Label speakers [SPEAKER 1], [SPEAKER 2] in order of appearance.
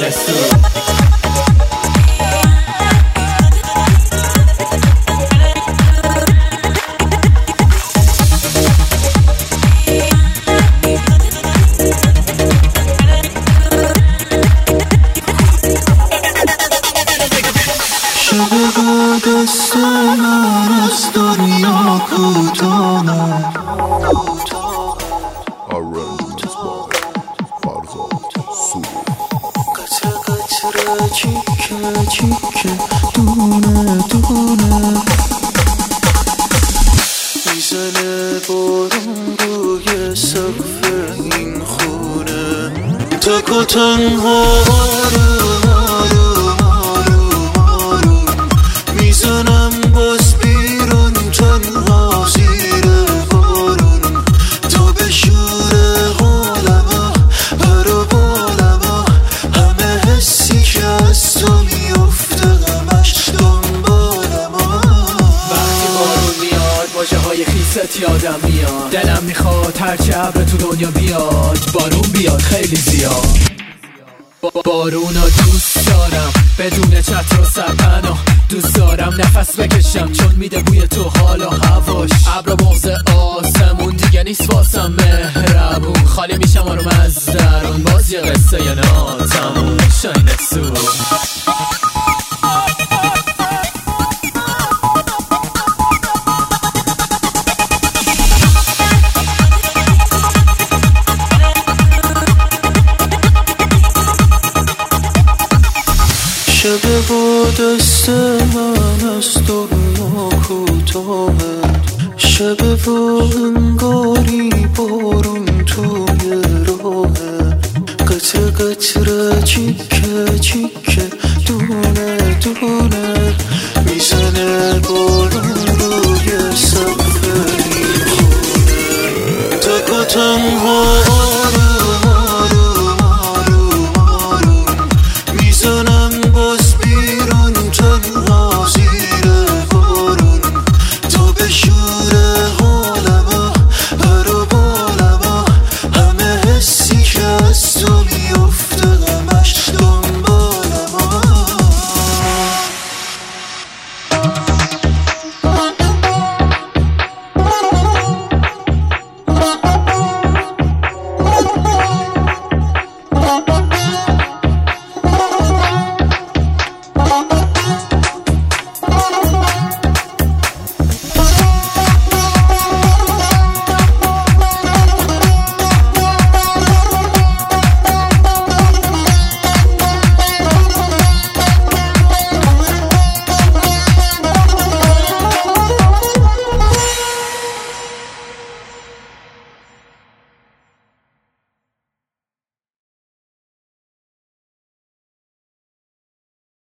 [SPEAKER 1] زمستون.
[SPEAKER 2] دست من از دنیا کوتاه قطره قطره چیکه چیکه دونه دونه میزنه بارون روی سقف این خونه تک و تنها میزنم باز بیرون تنها زیر بارون تا به شور حالما پر و بالما همه حسی که از تو میفته همش دنبالما.
[SPEAKER 1] وقتی بارون میاد واژه های خیست یادم میاد، دلم میخواد هرچه ابر تو دنیا بیاد بارون بیاد خیلی زیاد. بارونا دوست دارم بدون چتر و سرپناه، دوست دارم نفس بکشم چون میده بوی تو حال و هواش. ابر و بغض آسمون دیگه نیست واسم مهربون، خالی میشم آروم از درون باز یه قصه یا ناتمون شاینه سو.
[SPEAKER 2] شب با دست من از دنیا کوتاهه، شب با انگاری بارون توی راهه، قطره قطره چیکه چیکه دونه دونه میزنه بارون